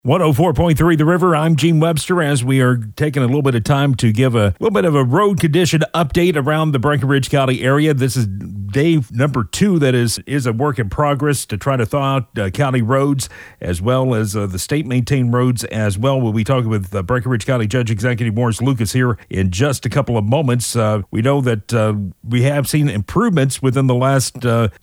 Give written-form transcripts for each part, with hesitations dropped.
104.3 The River. I'm Gene Webster as we are taking a little bit of time to give a little bit of a road condition update around the Breckinridge County area. This is day number 2 that is a work in progress to try to thaw out county roads as well as the state maintained roads as well. We'll be talking with Breckinridge County Judge Executive Morris Lucas here in just a couple of moments. We know that we have seen improvements within the last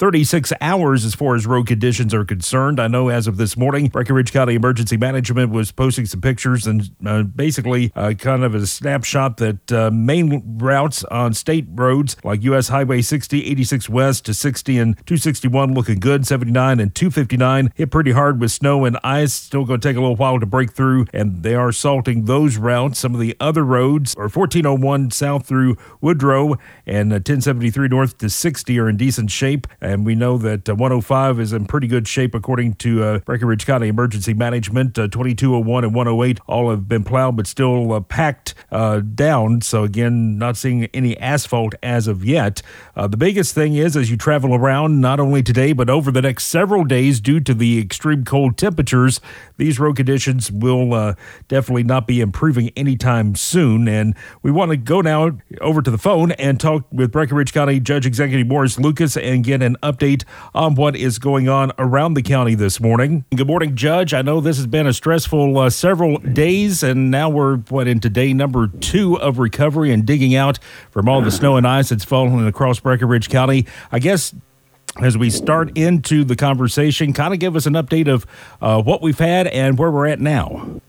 36 hours as far as road conditions are concerned. I know as of this morning, Breckinridge County Emergency Management was posting some pictures and basically kind of a snapshot that main routes on state roads like U.S. Highway 60, 86 West to 60 and 261 looking good. 79 and 259 hit pretty hard with snow and ice. Still going to take a little while to break through, and they are salting those routes. Some of the other roads are 1401 south through Woodrow and 1073 north to 60 are in decent shape, and we know that 105 is in pretty good shape according to Breckinridge County Emergency Management. 2201 and 108 all have been plowed but still packed down. So again, not seeing any asphalt as of yet. The biggest thing is as you travel around, not only today but over the next several days due to the extreme cold temperatures, these road conditions will definitely not be improving anytime soon. And we want to go now over to the phone and talk with Breckinridge County Judge Executive Morris Lucas and get an update on what is going on around the county this morning. Good morning, Judge. I know this has been a stressful several days, and now we're into day number 2 of recovery and digging out from all the snow and ice that's fallen across Breckinridge County. I guess as we start into the conversation, kind of give us an update of what we've had and where we're at now.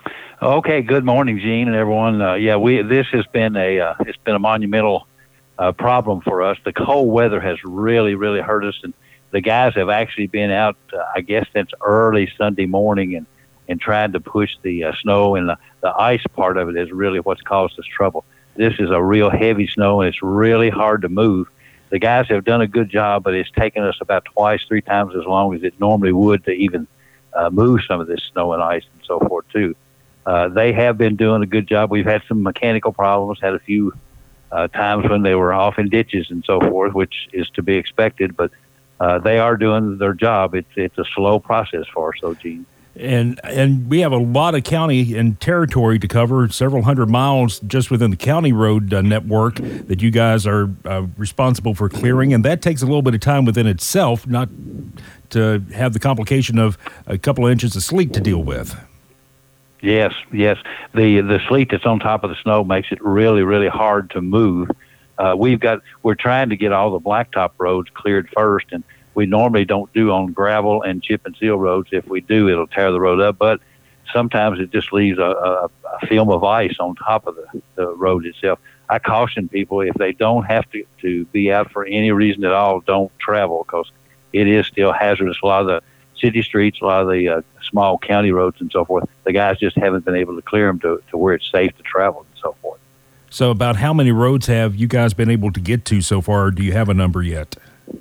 Okay. Good morning, Gene and everyone. This has been it's been a monumental problem for us. The cold weather has really, really hurt us, and the guys have actually been out, I guess, since early Sunday morning and trying to push the snow, and the ice part of it is really what's caused us trouble. This is a real heavy snow, and it's really hard to move. The guys have done a good job, but it's taken us about 2-3 times as long as it normally would to even move some of this snow and ice and so forth, too. They have been doing a good job. We've had some mechanical problems, had a few times when they were off in ditches and so forth, which is to be expected, but they are doing their job. It's a slow process for us, though, Gene. And we have a lot of county and territory to cover, several hundred miles just within the county road network that you guys are responsible for clearing, and that takes a little bit of time within itself, not to have the complication of a couple of inches of sleet to deal with. Yes. The sleet that's on top of the snow makes it really, really hard to move. We're trying to get all the blacktop roads cleared first, and we normally don't do on gravel and chip and seal roads. If we do, it'll tear the road up, but sometimes it just leaves a film of ice on top of the road itself. I caution people, if they don't have to be out for any reason at all, don't travel, because it is still hazardous. A lot of the city streets, a lot of the small county roads and so forth, the guys just haven't been able to clear them to where it's safe to travel and so forth. So about how many roads have you guys been able to get to so far, or do you have a number yet?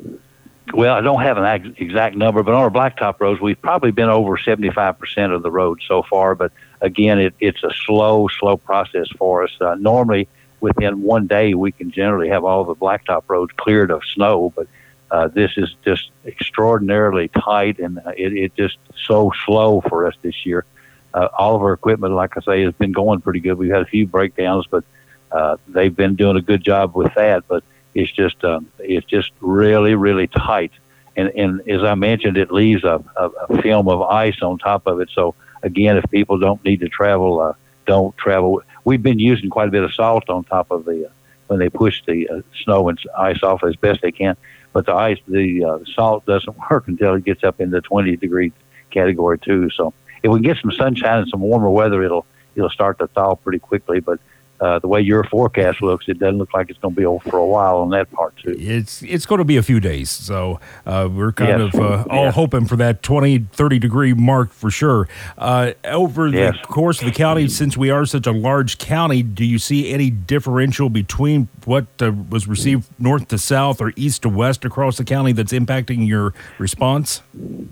Well, I don't have an exact number, but on our blacktop roads, we've probably been over 75% of the roads so far. But again, it's a slow process for us. Normally, within 1 day, we can generally have all the blacktop roads cleared of snow, but this is just extraordinarily tight, and it's just so slow for us this year. All of our equipment, like I say, has been going pretty good. We've had a few breakdowns, but they've been doing a good job with that. But it's just really, really tight. And as I mentioned, it leaves a film of ice on top of it. So, again, if people don't need to travel, don't travel. We've been using quite a bit of salt on top of when they push the snow and ice off as best they can. But the salt doesn't work until it gets up in the 20-degree category, too. So if we can get some sunshine and some warmer weather, it'll start to thaw pretty quickly. But the way your forecast looks, it doesn't look like it's going to be over for a while on that part, too. It's going to be a few days, so we're kind of all hoping for that 20, 30-degree mark for sure. Over the course of the county, since we are such a large county, do you see any differential between what was received north to south or east to west across the county that's impacting your response?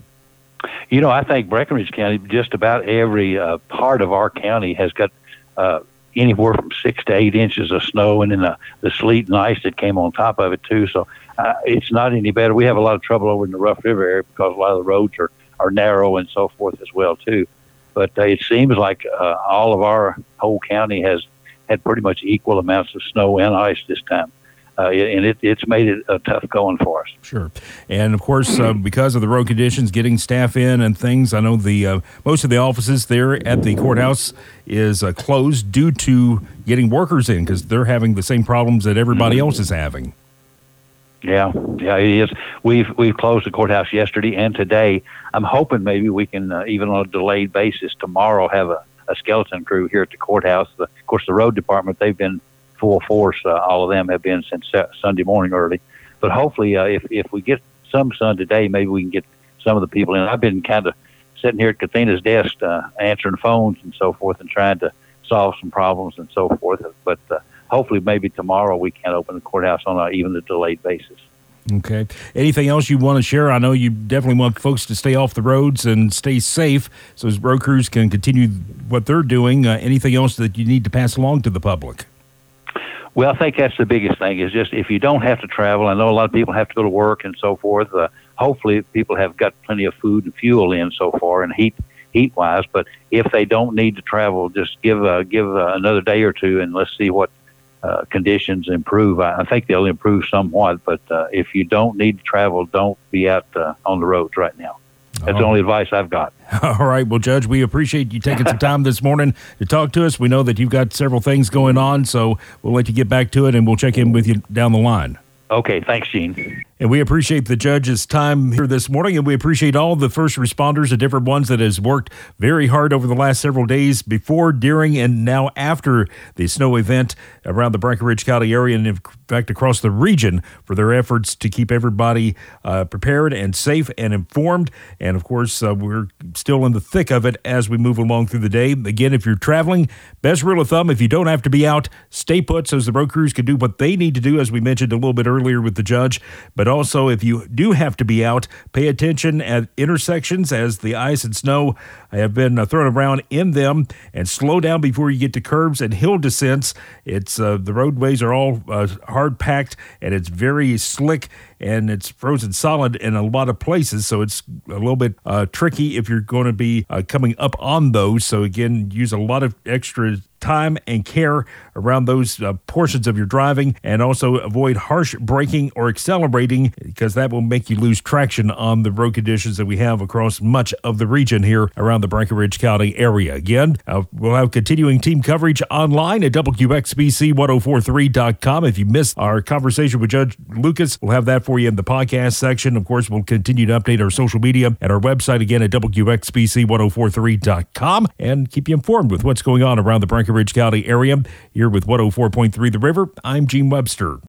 You know, I think Breckinridge County, just about every part of our county has got anywhere from 6 to 8 inches of snow, and then the sleet and ice that came on top of it too. So it's not any better. We have a lot of trouble over in the Rough River area because a lot of the roads are narrow and so forth as well too. But it seems like all of our whole county has had pretty much equal amounts of snow and ice this time. And it's made it tough going for us. Sure. And, of course, because of the road conditions, getting staff in and things, I know the most of the offices there at the courthouse is closed due to getting workers in because they're having the same problems that everybody else is having. Yeah, it is. We've closed the courthouse yesterday and today. I'm hoping maybe we can, even on a delayed basis, tomorrow have a skeleton crew here at the courthouse. Of course, the road department, they've been full force. All of them have been since Sunday morning early. But hopefully, if we get some sun today, maybe we can get some of the people in. I've been kind of sitting here at Kathina's desk answering phones and so forth and trying to solve some problems and so forth. But hopefully, maybe tomorrow we can open the courthouse on even a delayed basis. Okay. Anything else you want to share? I know you definitely want folks to stay off the roads and stay safe so as road crews can continue what they're doing. Anything else that you need to pass along to the public? Well, I think that's the biggest thing is just if you don't have to travel, I know a lot of people have to go to work and so forth. Hopefully people have got plenty of food and fuel in so far and heat-wise. But if they don't need to travel, just give another day or two and let's see what conditions improve. I think they'll improve somewhat, but if you don't need to travel, don't be out on the roads right now. That's the only advice I've got. All right. Well, Judge, we appreciate you taking some time this morning to talk to us. We know that you've got several things going on, so we'll let you get back to it, and we'll check in with you down the line. Okay. Thanks, Gene. And we appreciate the judge's time here this morning, and we appreciate all the first responders, the different ones that has worked very hard over the last several days before, during, and now after the snow event around the Breckinridge County area and, in fact, across the region for their efforts to keep everybody prepared and safe and informed. And, of course, we're still in the thick of it as we move along through the day. Again, if you're traveling, best rule of thumb, if you don't have to be out, stay put so as the road crews can do what they need to do, as we mentioned a little bit earlier with the judge. But also, if you do have to be out, pay attention at intersections as the ice and snow have been thrown around in them, and slow down before you get to curbs and hill descents. It's the roadways are all hard packed, and it's very slick, and it's frozen solid in a lot of places, so it's a little bit tricky if you're going to be coming up on those. So again, use a lot of extra time and care around those portions of your driving, and also avoid harsh braking or accelerating, because that will make you lose traction on the road conditions that we have across much of the region here around the Breckinridge County area. Again, we'll have continuing team coverage online at WXBC1043.com. If you missed our conversation with Judge Lucas, we'll have that for you in the podcast section. Of course, we'll continue to update our social media at our website again at WXBC1043.com and keep you informed with what's going on around the Breckinridge County area. Here with 104.3 The River, I'm Gene Webster.